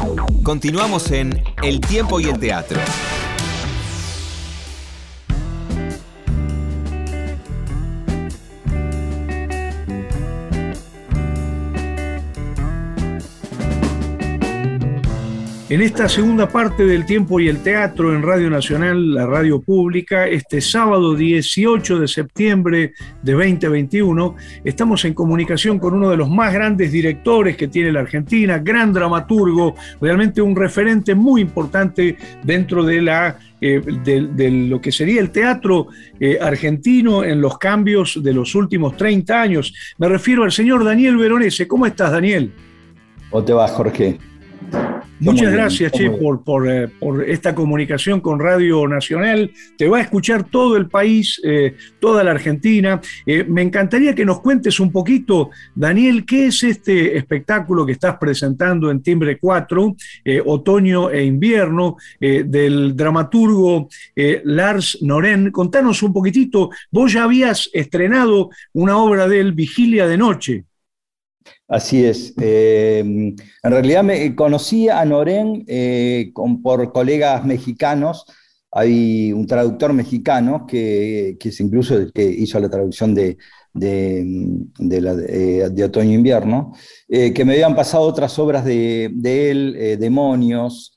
Continuamos en El tiempo y el teatro. En esta segunda parte del Tiempo y el Teatro en Radio Nacional, la radio pública, este sábado 18 de septiembre de 2021, estamos en comunicación con uno de los más grandes directores que tiene la Argentina, gran dramaturgo, realmente un referente muy importante dentro de lo que sería el teatro argentino en los cambios de los últimos 30 años. Me refiero al señor Daniel Veronese. ¿Cómo estás, Daniel? ¿Cómo te va, Jorge? Muchas gracias, Che, por esta comunicación con Radio Nacional. Te va a escuchar todo el país, toda la Argentina. Me encantaría que nos cuentes un poquito, Daniel, qué es este espectáculo que estás presentando en Timbre 4, Otoño e Invierno, del dramaturgo Lars Norén. Contanos un poquitito, vos ya habías estrenado una obra de él, Vigilia de Noche. Así es. En realidad me conocí a Norén por colegas mexicanos. Hay un traductor mexicano que es incluso el que hizo la traducción de Otoño e Invierno, que me habían pasado otras obras de él, Demonios,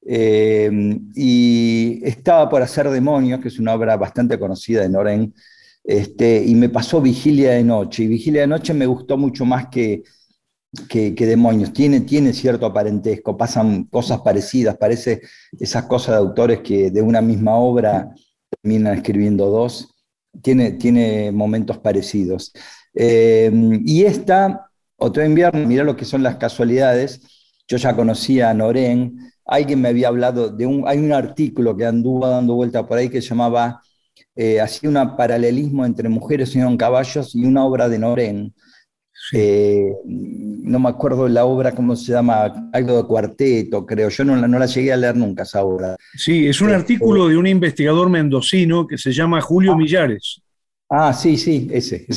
y estaba por hacer Demonios, que es una obra bastante conocida de Norén, y me pasó Vigilia de Noche, y Vigilia de Noche me gustó mucho más que Demonios. Tiene cierto parentesco, pasan cosas parecidas, parece esas cosas de autores que de una misma obra terminan escribiendo dos, tiene momentos parecidos. Y esta, Otoño e Invierno, mirá lo que son las casualidades, yo ya conocía a Norén, alguien me había hablado hay un artículo que anduvo dando vuelta por ahí que se llamaba hacía un paralelismo entre Mujeres sueñan caballos y una obra de Norén. Sí. No me acuerdo la obra, cómo se llama, algo de cuarteto, creo. Yo no la llegué a leer nunca esa obra. Sí, es un artículo de un investigador mendocino que se llama Julio Millares. Sí, ese.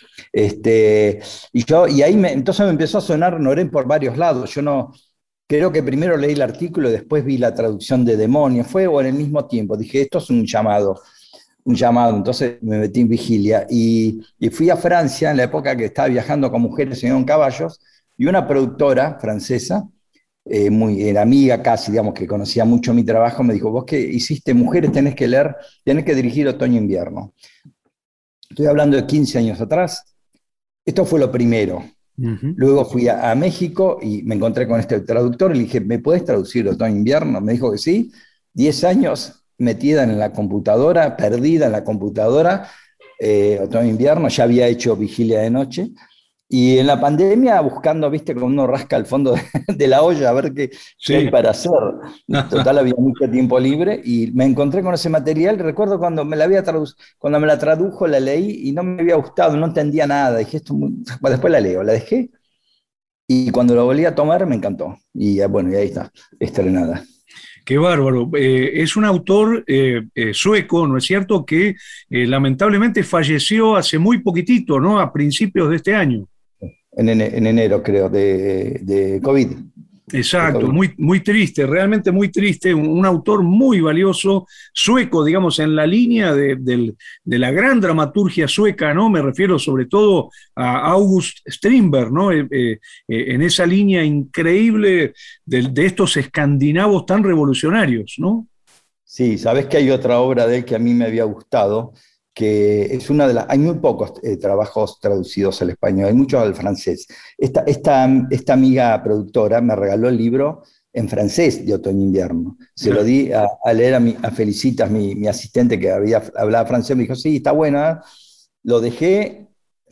Y ahí entonces me empezó a sonar Norén por varios lados. Yo no, creo que primero leí el artículo y después vi la traducción de Demonios. Fue o en el mismo tiempo. Dije, esto es un llamado, entonces me metí en Vigilia y fui a Francia en la época que estaba viajando con Mujeres en caballos, y una productora francesa, era amiga casi, digamos, que conocía mucho mi trabajo, me dijo, vos que hiciste Mujeres tenés que dirigir Otoño e Invierno. Estoy hablando de 15 años atrás. Esto fue lo primero. Uh-huh. Luego fui a México y me encontré con este traductor y le dije, ¿me podés traducir Otoño e Invierno? Me dijo que sí. 10 años metida en la computadora, perdida en la computadora, Otoño e Invierno, ya había hecho Vigilia de Noche, y en la pandemia buscando, viste, como uno rasca al fondo de la olla a ver qué hay para hacer. Total, había mucho tiempo libre, y me encontré con ese material. Recuerdo cuando me la tradujo, la leí, y no me había gustado, no entendía nada, dije, después la leo, la dejé, y cuando la volví a tomar me encantó, y bueno, y ahí está, estrenada. Qué bárbaro. Es un autor sueco, ¿no es cierto?, que lamentablemente falleció hace muy poquitito, ¿no?, a principios de este año. En enero, creo, de COVID. Exacto, muy triste, realmente muy triste, un autor muy valioso, sueco, digamos, en la línea de la gran dramaturgia sueca, ¿no? Me refiero sobre todo a August Strindberg, ¿no? En esa línea increíble de estos escandinavos tan revolucionarios, ¿no? Sí, sabes que hay otra obra de él que a mí me había gustado, que es una de las... Hay muy pocos trabajos traducidos al español, hay muchos al francés. Esta amiga productora me regaló el libro en francés de Otoño e Invierno. Se lo di a leer a Felicitas, mi asistente que hablaba francés, me dijo, sí, está buena. Lo dejé,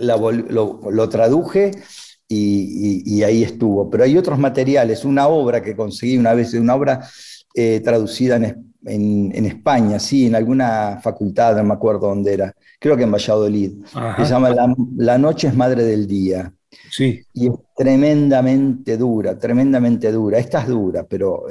lo traduje y ahí estuvo. Pero hay otros materiales, una obra que conseguí una vez, una obra traducida en España, sí, en alguna facultad, no me acuerdo dónde era, creo que en Valladolid. Ajá. Se llama La noche es madre del día. Sí. Y es tremendamente dura. Esta es dura, pero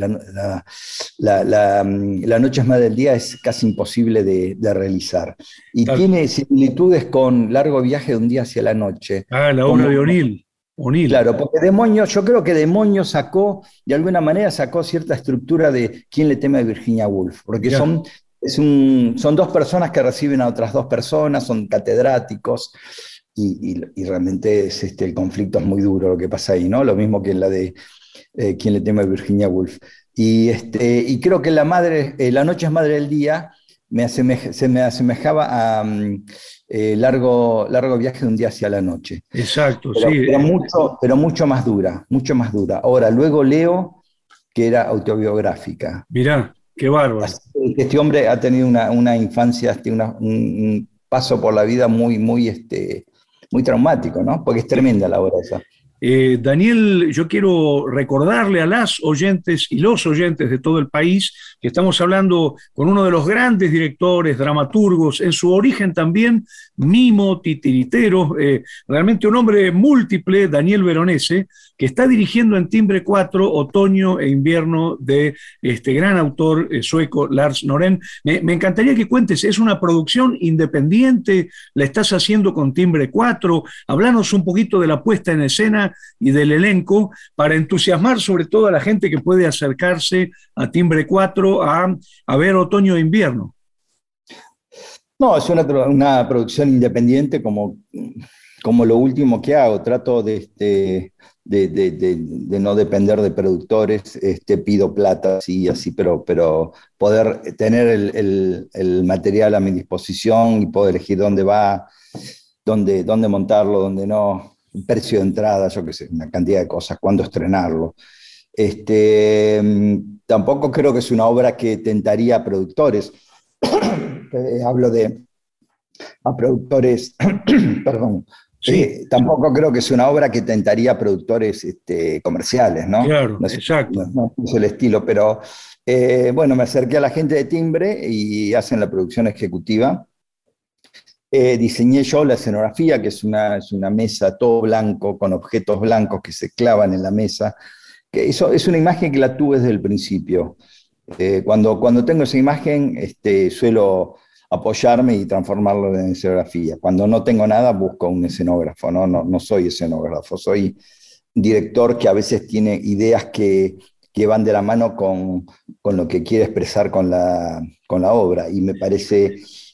la noche es madre del día es casi imposible de realizar. Y tiene similitudes con Largo viaje de un día hacia la noche. La obra de O'Neill. O'Neill. Claro, porque yo creo que Demonio sacó, de alguna manera sacó cierta estructura de ¿Quién le teme a Virginia Woolf? Porque Ya. son dos personas que reciben a otras dos personas, son catedráticos, y realmente el conflicto es muy duro lo que pasa ahí, ¿no? Lo mismo que en la de ¿Quién le teme a Virginia Woolf? Y creo que La noche es madre del día se me asemejaba a largo viaje de un día hacia la noche. Exacto, sí. Pero mucho más dura, mucho más dura. Ahora, luego leo que era autobiográfica. Mirá, qué bárbaro. Así que este hombre ha tenido una infancia, un paso por la vida muy traumático, ¿no? Porque es tremenda la obra esa. Daniel, yo quiero recordarle a las oyentes y los oyentes de todo el país que estamos hablando con uno de los grandes directores, dramaturgos, en su origen también mimo, titiritero, realmente un hombre múltiple, Daniel Veronese, que está dirigiendo en Timbre 4 Otoño e Invierno de este gran autor sueco Lars Norén. Me encantaría que cuentes, ¿es una producción independiente? ¿La estás haciendo con Timbre 4? Háblanos un poquito de la puesta en escena y del elenco para entusiasmar sobre todo a la gente que puede acercarse a Timbre 4 a ver Otoño e Invierno. No, es una producción independiente como lo último que hago. Trato de no depender de productores, pido plata, sí, así, pero poder tener el material a mi disposición y poder elegir dónde va, dónde montarlo, dónde no, el precio de entrada, yo qué sé, una cantidad de cosas, cuándo estrenarlo. Tampoco creo que es una obra que tentaría a productores. Hablo a productores, perdón. Sí, Tampoco creo que es una obra que tentaría a productores comerciales, ¿no? claro, No exacto. no es el estilo, pero bueno, me acerqué a la gente de Timbre y hacen la producción ejecutiva. Diseñé yo la escenografía, que es una mesa todo blanco, con objetos blancos que se clavan en la mesa. Que eso es una imagen que la tuve desde el principio. Cuando tengo esa imagen, suelo apoyarme y transformarlo en escenografía. Cuando no tengo nada, busco un escenógrafo, ¿no? No soy escenógrafo, soy director que a veces tiene ideas que van de la mano con lo que quiere expresar con la obra, y me parece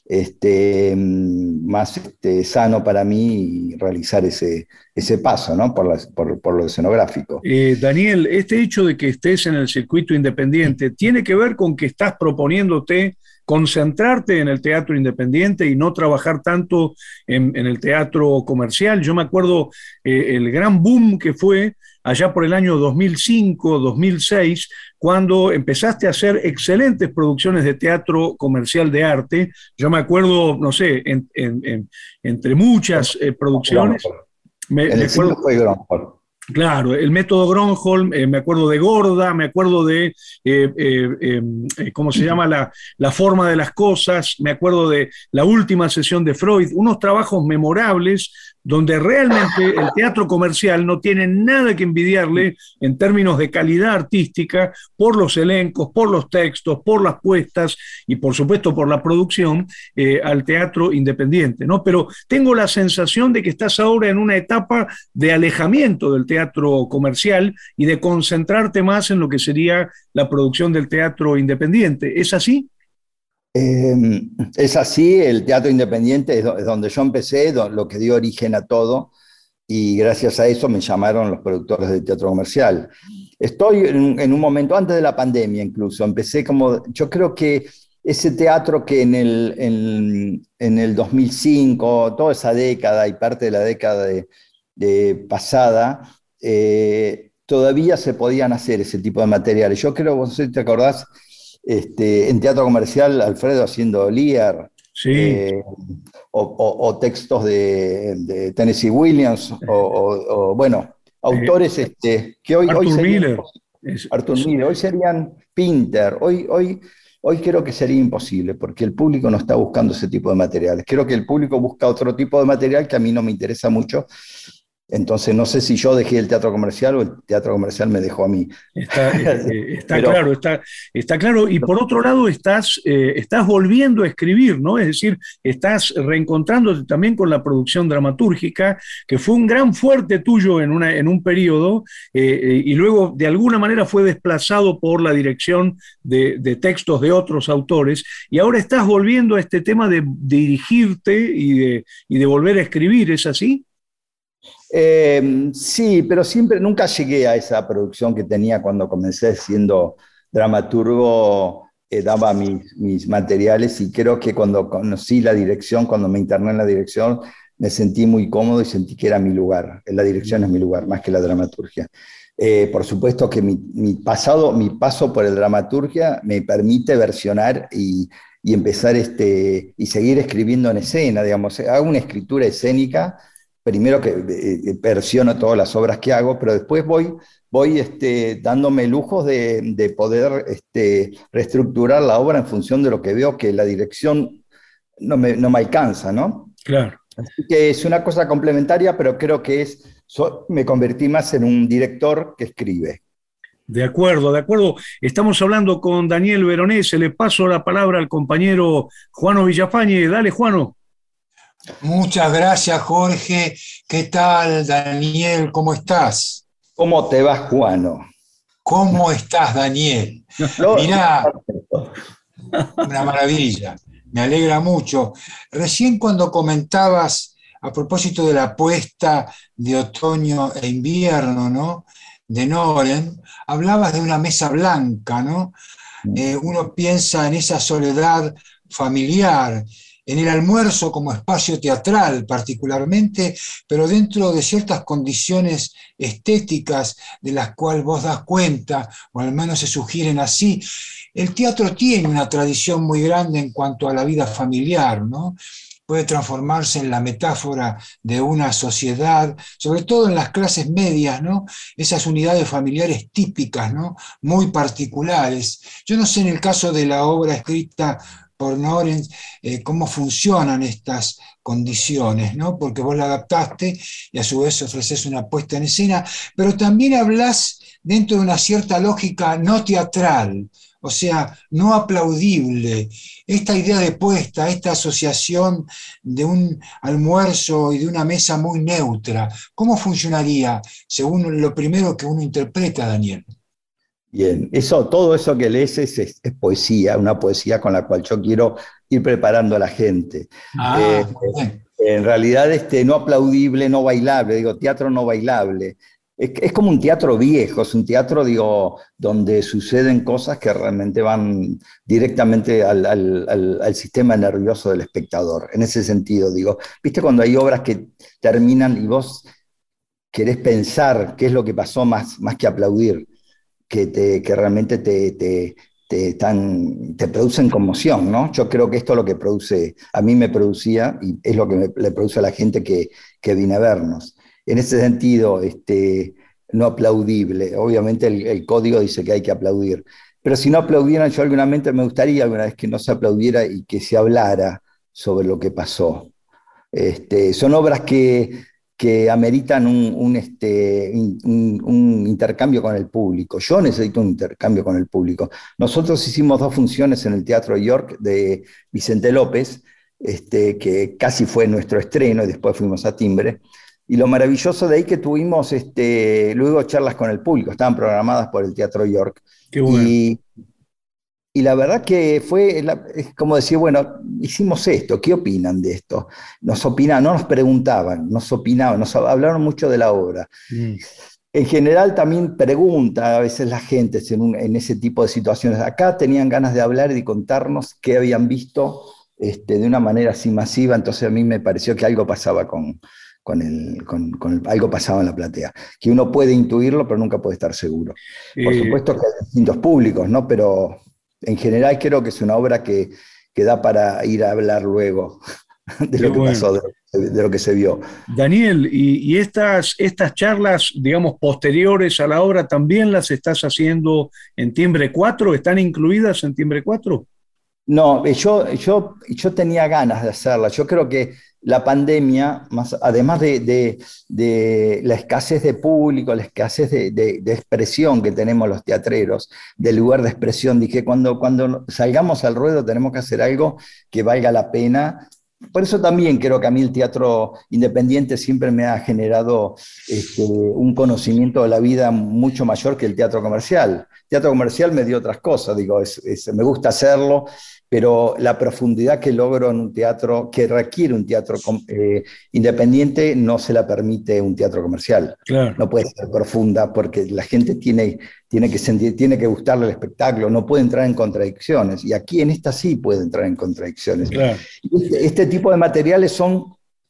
más sano para mí realizar ese paso, ¿no? por lo escenográfico. Daniel, este hecho de que estés en el circuito independiente tiene que ver con que estás proponiéndote concentrarte en el teatro independiente y no trabajar tanto en el teatro comercial. Yo me acuerdo el gran boom que fue allá por el año 2005, 2006, cuando empezaste a hacer excelentes producciones de teatro comercial de arte. Yo me acuerdo, no sé, entre muchas producciones. En el cine fue Gronholm. Claro, el método Gronholm, me acuerdo de Gorda, me acuerdo de, ¿cómo se llama? La forma de las cosas, me acuerdo de la última sesión de Freud, unos trabajos memorables donde realmente el teatro comercial no tiene nada que envidiarle en términos de calidad artística por los elencos, por los textos, por las puestas y por supuesto por la producción al teatro independiente, ¿no? Pero tengo la sensación de que estás ahora en una etapa de alejamiento del teatro comercial y de concentrarte más en lo que sería la producción del teatro independiente. ¿Es así? Es así, el teatro independiente es donde yo empecé, lo que dio origen a todo, y gracias a eso me llamaron los productores de teatro comercial. Estoy en un momento, antes de la pandemia incluso, yo creo que ese teatro que en el 2005, toda esa década y parte de la década de pasada, todavía se podían hacer ese tipo de materiales. Yo creo, vos te acordás, en teatro comercial, Alfredo haciendo Lear, Sí. o textos de Tennessee Williams, bueno, autores que hoy Arthur serían Miller. Arthur Miller, hoy serían Pinter, hoy creo que sería imposible, porque el público no está buscando ese tipo de materiales. Creo que el público busca otro tipo de material que a mí no me interesa mucho. Entonces no sé si yo dejé el teatro comercial o el teatro comercial me dejó a mí. Está Pero, claro, está claro. Y por otro lado, estás volviendo a escribir, ¿no? Es decir, estás reencontrándote también con la producción dramatúrgica, que fue un gran fuerte tuyo en un periodo, y luego de alguna manera fue desplazado por la dirección de textos de otros autores, y ahora estás volviendo a este tema de dirigirte y de volver a escribir, ¿es así? Sí, pero siempre, nunca llegué a esa producción que tenía cuando comencé siendo dramaturgo, daba mis materiales y creo que cuando conocí la dirección, cuando me interné en la dirección, me sentí muy cómodo y sentí que era mi lugar. La dirección es mi lugar, más que la dramaturgia. Por supuesto que mi paso por el dramaturgia me permite versionar y empezar y seguir escribiendo en escena, digamos. Hago una escritura escénica primero que versiono todas las obras que hago, pero después voy dándome lujos de poder reestructurar la obra en función de lo que veo que la dirección no me alcanza, ¿no? Claro. Así que es una cosa complementaria, pero creo que me convertí más en un director que escribe. De acuerdo, de acuerdo. Estamos hablando con Daniel Veronese. Le paso la palabra al compañero Juano Villafañe. Dale, Juano. Muchas gracias, Jorge. ¿Qué tal, Daniel? ¿Cómo estás? ¿Cómo te va, Juano? ¿Cómo estás, Daniel? Mirá, una maravilla. Me alegra mucho. Recién cuando comentabas a propósito de la apuesta de otoño e invierno, ¿no? De Noren, hablabas de una mesa blanca, ¿no? Uno piensa en esa soledad familiar, en el almuerzo como espacio teatral particularmente, pero dentro de ciertas condiciones estéticas de las cuales vos das cuenta, o al menos se sugieren así. El teatro tiene una tradición muy grande en cuanto a la vida familiar, ¿no? Puede transformarse en la metáfora de una sociedad, sobre todo en las clases medias, ¿no? Esas unidades familiares típicas, ¿no? Muy particulares. Yo no sé en el caso de la obra escrita por Noren cómo funcionan estas condiciones, ¿no? Porque vos la adaptaste y a su vez ofreces una puesta en escena, pero también hablás dentro de una cierta lógica no teatral, o sea, no aplaudible. Esta idea de puesta, esta asociación de un almuerzo y de una mesa muy neutra, ¿cómo funcionaría según lo primero que uno interpreta, Daniel? Bien, todo eso que lees es poesía, una poesía con la cual yo quiero ir preparando a la gente. Muy bien. En realidad, no aplaudible, no bailable, digo, teatro no bailable. Es como un teatro viejo, es un teatro, digo, donde suceden cosas que realmente van directamente al sistema nervioso del espectador. En ese sentido, digo, ¿viste cuando hay obras que terminan y vos querés pensar qué es lo que pasó más que aplaudir? Que realmente te producen conmoción, ¿no? Yo creo que esto es lo que a mí me producía y es lo que le produce a la gente que viene a vernos. En ese sentido, no aplaudible. Obviamente el código dice que hay que aplaudir, pero si no aplaudieran, yo me gustaría alguna vez que no se aplaudiera y que se hablara sobre lo que pasó. Son obras que ameritan un intercambio con el público. Yo necesito un intercambio con el público. Nosotros hicimos 2 funciones en el Teatro York de Vicente López, que casi fue nuestro estreno, y después fuimos a Timbre. Y lo maravilloso de ahí que tuvimos luego charlas con el público, estaban programadas por el Teatro York. Qué bueno. Y la verdad que es como decir, bueno, hicimos esto, ¿qué opinan de esto? No nos preguntaban, nos opinaban, nos hablaron mucho de la obra. En general también pregunta a veces la gente en ese tipo de situaciones. Acá tenían ganas de hablar y de contarnos qué habían visto de una manera así masiva, entonces a mí me pareció que algo pasaba algo pasaba en la platea, que uno puede intuirlo, pero nunca puede estar seguro. Por supuesto que hay distintos públicos, ¿no? Pero en general creo que es una obra que da para ir a hablar luego de lo que pasó, de lo que se vio. Daniel, y estas charlas, digamos, posteriores a la obra, ¿también las estás haciendo en Timbre 4? ¿Están incluidas en Timbre 4? No, yo tenía ganas de hacerla. Yo creo que la pandemia, además de la escasez de público, la escasez de expresión que tenemos los teatreros, del lugar de expresión, dije, cuando salgamos al ruedo tenemos que hacer algo que valga la pena. Por eso también creo que a mí el teatro independiente siempre me ha generado un conocimiento de la vida mucho mayor que el teatro comercial. El teatro comercial me dio otras cosas, digo, me gusta hacerlo, pero la profundidad que logro en un teatro, que requiere un teatro independiente, no se la permite un teatro comercial. Claro. No puede ser profunda porque la gente tiene que sentir, tiene que gustarle el espectáculo, no puede entrar en contradicciones. Y aquí en esta sí puede entrar en contradicciones. Claro. Este tipo de materiales son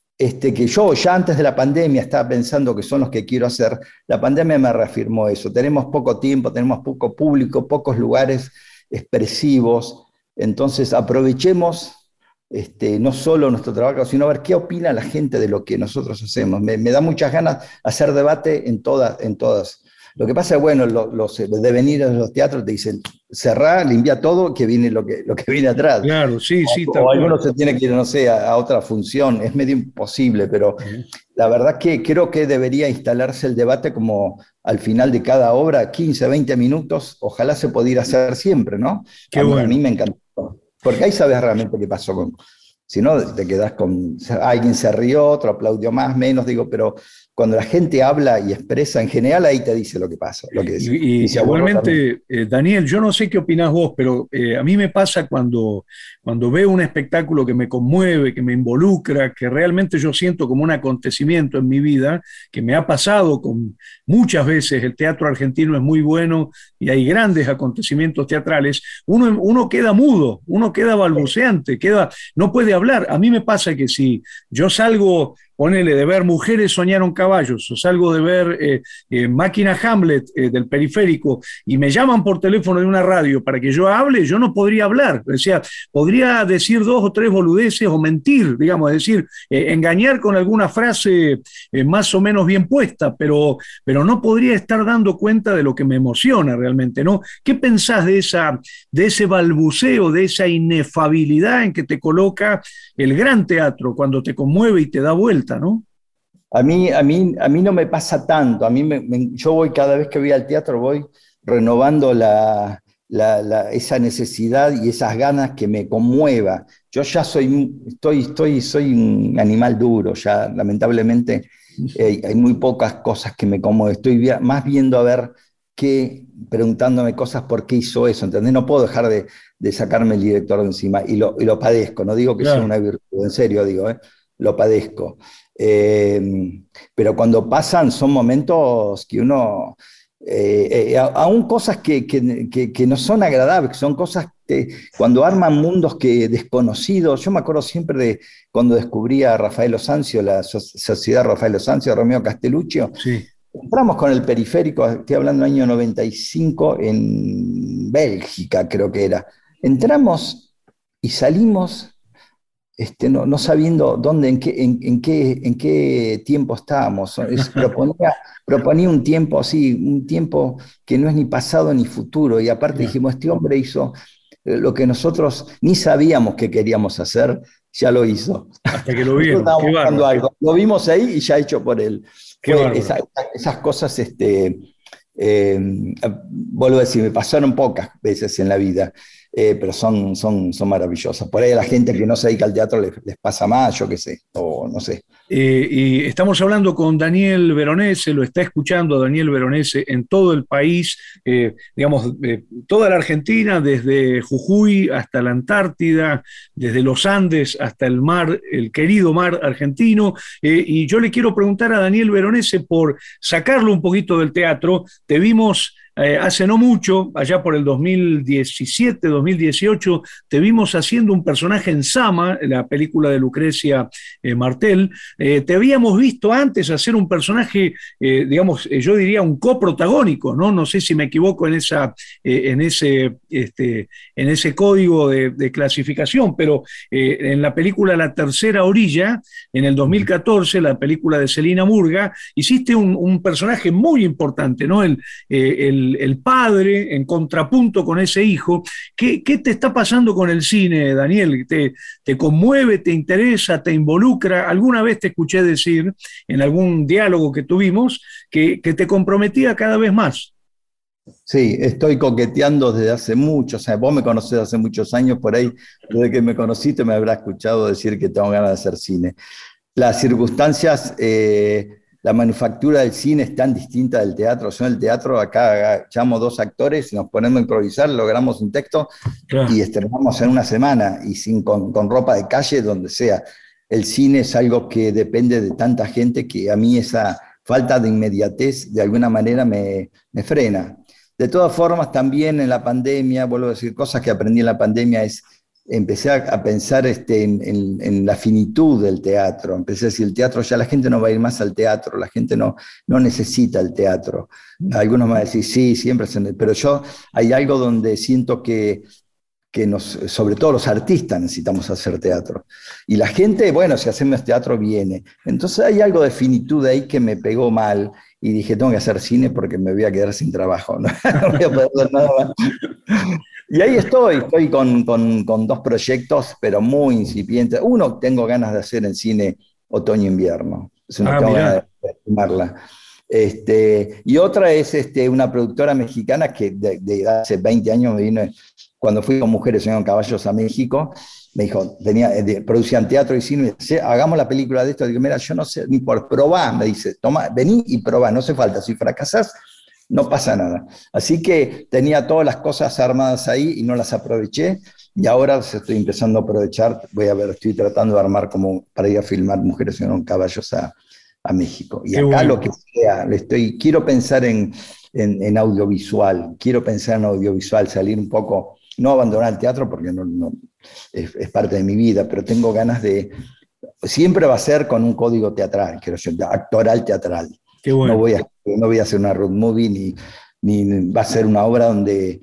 que yo ya antes de la pandemia estaba pensando que son los que quiero hacer. La pandemia me reafirmó eso. Tenemos poco tiempo, tenemos poco público, pocos lugares expresivos. Entonces aprovechemos no solo nuestro trabajo, sino ver qué opina la gente de lo que nosotros hacemos. Me da muchas ganas hacer debate en todas. Lo que pasa es, bueno, los devenires de los teatros te dicen, cerrá, limpia todo, que viene lo que viene atrás. Claro, sí. O algunos se tiene que ir, no sé, a otra función. Es medio imposible, pero la verdad que creo que debería instalarse el debate como al final de cada obra, 15, 20 minutos. Ojalá se pudiera hacer siempre, ¿no? A mí me encantó. Porque ahí sabes realmente qué pasó si no, te quedás con, alguien se rió, otro aplaudió más, menos, digo, pero cuando la gente habla y expresa, en general ahí te dice lo que pasa. Y igualmente, Daniel, yo no sé qué opinás vos, pero a mí me pasa cuando veo un espectáculo que me conmueve, que me involucra, que realmente yo siento como un acontecimiento en mi vida, que me ha pasado con muchas veces. El teatro argentino es muy bueno y hay grandes acontecimientos teatrales. Uno queda mudo, uno queda balbuceante, no puede hablar. A mí me pasa que si yo salgo, ponele, de ver Mujeres soñaron caballos, o salgo de ver Máquina Hamlet del Periférico, y me llaman por teléfono de una radio para que yo hable, yo no podría hablar. O sea, podría decir 2 o 3 boludeces o mentir, digamos, es decir, engañar con alguna frase más o menos bien puesta, pero no podría estar dando cuenta de lo que me emociona realmente, ¿no? ¿Qué pensás de ese balbuceo, de esa inefabilidad en que te coloca el gran teatro cuando te conmueve y te da vuelta, ¿no? A mí no me pasa tanto. Yo voy, cada vez que voy al teatro, voy renovando esa necesidad y esas ganas que me conmueva. Yo ya soy un animal duro, ya lamentablemente hay muy pocas cosas que me conmueven. Estoy más viendo a ver preguntándome cosas por qué hizo eso, ¿entendés? No puedo dejar de sacarme el director de encima, y lo padezco. No digo que sea una virtud, en serio digo, lo padezco. Pero cuando pasan son momentos que uno, aún cosas que no son agradables, son cosas que cuando arman mundos desconocidos. Yo me acuerdo siempre de cuando descubrí a Rafael Osancio, la Sociedad Rafael Osancio, Romeo Castelluccio. Sí. Entramos con el Periférico, estoy hablando del año 95, en Bélgica creo que era. Entramos y salimos no sabiendo dónde, en qué tiempo estábamos. Proponía un tiempo así, un tiempo que no es ni pasado ni futuro, y aparte dijimos, este hombre hizo lo que nosotros ni sabíamos que queríamos hacer, ya lo hizo. Hasta que lo vimos. Algo. Lo vimos ahí y ya hecho por él. Esas cosas, vuelvo a decir, me pasaron pocas veces en la vida, pero son maravillosas. Por ahí a la gente que no se dedica al teatro les pasa más, yo qué sé, o no sé. Y estamos hablando con Daniel Veronese, lo está escuchando Daniel Veronese en todo el país, toda la Argentina, desde Jujuy hasta la Antártida, desde los Andes hasta el mar, el querido mar argentino. Y yo le quiero preguntar a Daniel Veronese por sacarlo un poquito del teatro. Te vimos hace no mucho, allá por el 2017, 2018, te vimos haciendo un personaje en Sama, la película de Lucrecia Martel. Te habíamos visto antes hacer un personaje, yo diría un coprotagónico, ¿no? No sé si me equivoco en ese código de clasificación, pero en la película La Tercera Orilla, en el 2014, la película de Celina Murga, hiciste un personaje muy importante, ¿no? El el padre en contrapunto con ese hijo. ¿Qué te está pasando con el cine, Daniel? ¿Te conmueve, te interesa, te involucra? Alguna vez te escuché decir, en algún diálogo que tuvimos, que te comprometía cada vez más. Sí, estoy coqueteando desde hace mucho, o sea, vos me conocés hace muchos años, por ahí, desde que me conociste me habrás escuchado decir que tengo ganas de hacer cine. Las circunstancias, la manufactura del cine es tan distinta del teatro. Yo en el teatro acá llamo dos actores, nos ponemos a improvisar, logramos un texto Claro. y estrenamos en una semana y con ropa de calle, donde sea. El cine es algo que depende de tanta gente que a mí esa falta de inmediatez de alguna manera me frena. De todas formas, también en la pandemia, vuelvo a decir, cosas que aprendí en la pandemia empecé a pensar en la finitud del teatro. Empecé a decir, el teatro, ya la gente no va a ir más al teatro, la gente no necesita el teatro. Algunos me van a decir, sí, siempre, pero yo hay algo donde siento que sobre todo los artistas necesitamos hacer teatro. Y la gente, bueno, si hacemos teatro viene. Entonces hay algo de finitud ahí que me pegó mal y dije, tengo que hacer cine porque me voy a quedar sin trabajo, no, no voy a poder hacer nada más. Y ahí estoy con dos proyectos, pero muy incipientes. Uno tengo ganas de hacer en cine otoño-invierno. Es una tengo ganas de filmarla. Y otra es una productora mexicana que de hace 20 años me vino, cuando fui con Mujeres Sueñan Caballos a México, me dijo, producían teatro y cine, me dice, hagamos la película de esto. Digo, mira, yo no sé, ni por probar, me dice, toma, vení y probá, no hace falta, si fracasás, no pasa nada. Así que tenía todas las cosas armadas ahí y no las aproveché, y ahora estoy empezando a aprovechar, estoy tratando de armar como para ir a filmar Mujeres Sueñan Caballos a México. Y qué acá bueno. Lo que sea, quiero pensar en audiovisual, salir un poco, no abandonar el teatro porque es parte de mi vida, pero tengo ganas siempre va a ser con un código teatral, actoral teatral. Qué bueno. No voy a hacer una road movie, ni va a ser una obra donde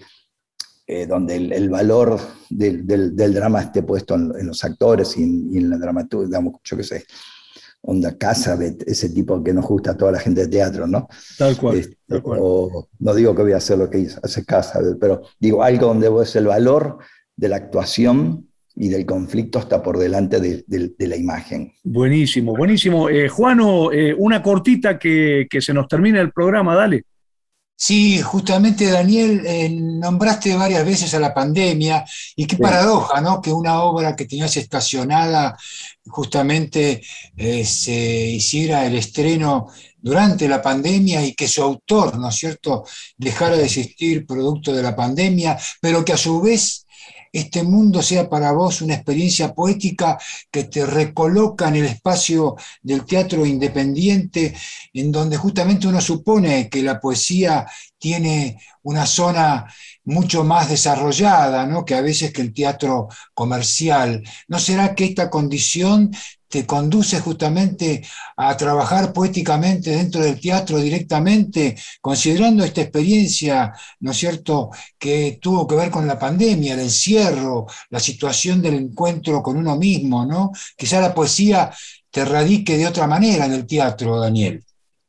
el valor del drama esté puesto en los actores y en la dramaturgia, digamos, yo qué sé. Onda Casabet, ese tipo que nos gusta a toda la gente de teatro, ¿no? Tal cual. Tal cual. No digo que voy a hacer lo que hace Casabet, pero digo algo donde el valor de la actuación y del conflicto está por delante de la imagen. Buenísimo, buenísimo. Juano, una cortita que se nos termina el programa, dale. Sí, justamente, Daniel, nombraste varias veces a la pandemia, y qué paradoja, ¿no? Que una obra que tenías estacionada justamente se hiciera el estreno durante la pandemia y que su autor, ¿no es cierto?, dejara de existir producto de la pandemia, pero que a su vez este mundo sea para vos una experiencia poética que te recoloca en el espacio del teatro independiente, en donde justamente uno supone que la poesía tiene una zona mucho más desarrollada, ¿no?, que a veces que el teatro comercial. ¿No será que esta condición te conduce justamente a trabajar poéticamente dentro del teatro directamente, considerando esta experiencia, ¿no es cierto?, que tuvo que ver con la pandemia, el encierro, la situación del encuentro con uno mismo, ¿no? Quizá la poesía te radique de otra manera en el teatro, Daniel.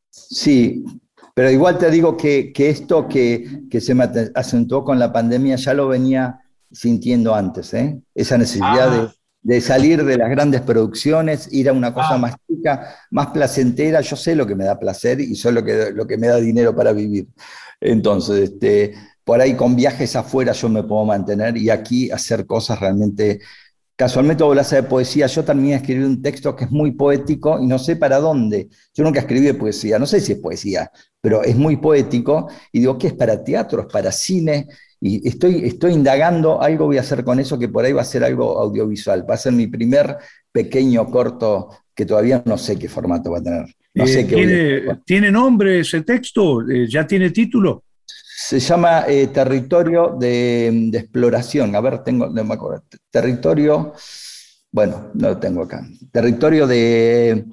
Sí, pero igual te digo que esto que se me acentuó con la pandemia ya lo venía sintiendo antes, ¿eh? Esa necesidad de salir de las grandes producciones, ir a una cosa más chica, más placentera. Yo sé lo que me da placer y sé lo que me da dinero para vivir. Entonces, por ahí con viajes afuera yo me puedo mantener, y aquí hacer cosas realmente. Casualmente vos hablas de poesía, yo terminé de escribir un texto que es muy poético y no sé para dónde. Yo nunca escribí poesía, no sé si es poesía, pero es muy poético, y digo, ¿qué es para teatro? ¿Es para cine? Y estoy indagando, algo voy a hacer con eso, que por ahí va a ser algo audiovisual. Va a ser mi primer pequeño corto, que todavía no sé qué formato va a tener. No sé ¿Tiene nombre ese texto? ¿Ya tiene título? Se llama Territorio de Exploración. A ver, no me acuerdo. Territorio, bueno, no lo tengo acá. Territorio de...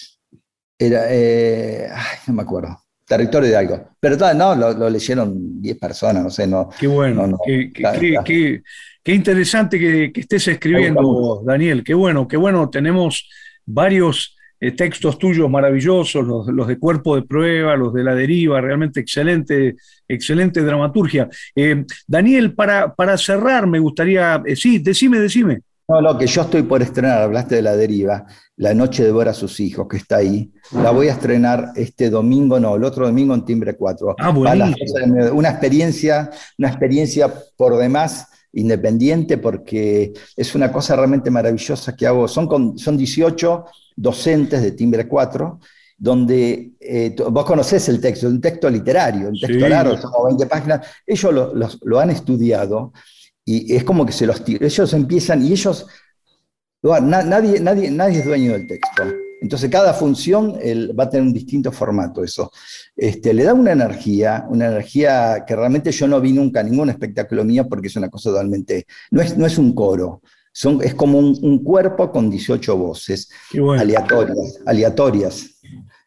no me acuerdo. Territorio de algo. Pero no, lo leyeron 10 personas, no sé. No, qué bueno, no, qué interesante que estés escribiendo, Daniel. Qué bueno. Tenemos varios textos tuyos maravillosos, los de Cuerpo de Prueba, los de La Deriva, realmente excelente dramaturgia. Daniel, para cerrar, me gustaría, sí, decime. No, que yo estoy por estrenar, hablaste de La Deriva, La noche devora a sus hijos, que está ahí. La voy a estrenar este domingo, el otro domingo en Timbre 4. Buenísimo. Una experiencia por demás independiente, porque es una cosa realmente maravillosa que hago. Son 18 docentes de Timbre 4, donde vos conocés el texto, un texto literario, un texto largo, son como 20 páginas. Ellos lo han estudiado. Y es como que ellos empiezan, y ellos, nadie es dueño del texto. Entonces cada función va a tener un distinto formato eso. Le da una energía que realmente yo no vi nunca en ningún espectáculo mío, porque es una cosa totalmente, no es un coro, es como un cuerpo con 18 voces, bueno, aleatorias.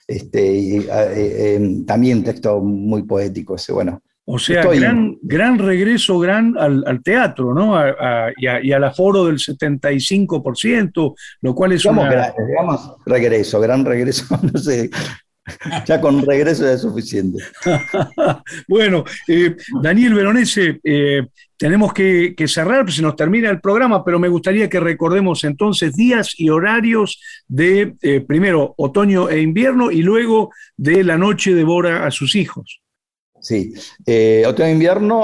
También texto muy poético ese, bueno. O sea, gran regreso al teatro, ¿no? Y al aforo del 75%, lo cual es digamos gran regreso, no sé. Ya con regreso ya es suficiente. Bueno, Daniel Veronese, tenemos que cerrar, pues se nos termina el programa, pero me gustaría que recordemos entonces días y horarios de, primero, otoño e invierno, y luego de La noche devora a sus hijos. Sí, otoño e invierno,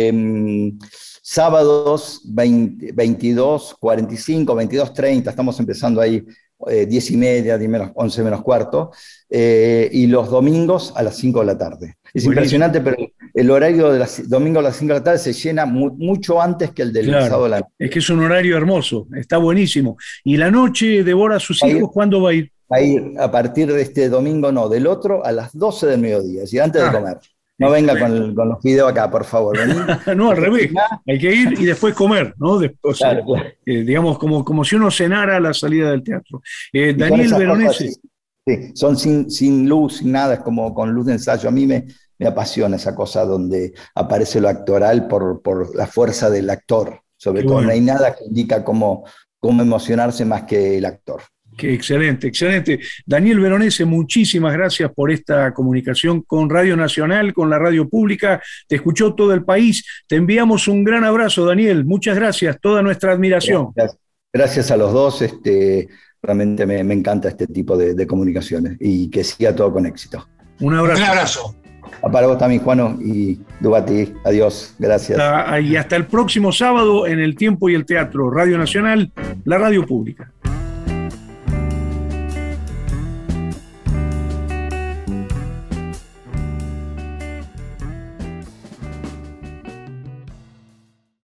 sábados 22, 45, 22, 30, estamos empezando ahí 10 y media, 11 menos cuarto, y los domingos a las 5 de la tarde. Es impresionante, pero el horario de domingo a las 5 de la tarde se llena mucho antes que el del sábado de la noche. Es que es un horario hermoso, está buenísimo. ¿Y La noche devora a sus hijos cuándo va a ir? Va a ir a partir de este domingo, no, del otro a las 12 del mediodía, es decir, antes de comer. No venga con los videos acá, por favor. No, al revés. Hay que ir y después comer, ¿no? Claro. Digamos, como si uno cenara a la salida del teatro. Daniel Veronese. Sí, son sin luz, sin nada, es como con luz de ensayo. A mí me apasiona esa cosa donde aparece lo actoral por la fuerza del actor. Sobre todo, no hay nada que indica cómo emocionarse más que el actor. Qué excelente. Daniel Veronese, muchísimas gracias por esta comunicación con Radio Nacional, con la radio pública. Te escuchó todo el país. Te enviamos un gran abrazo, Daniel. Muchas gracias, toda nuestra admiración. Gracias a los dos. Realmente me encanta este tipo de comunicaciones, y que siga todo con éxito. Un abrazo. Un abrazo. Para vos también, Juano, y Dubati. Adiós. Gracias. Y hasta el próximo sábado en El Tiempo y el Teatro. Radio Nacional, la radio pública.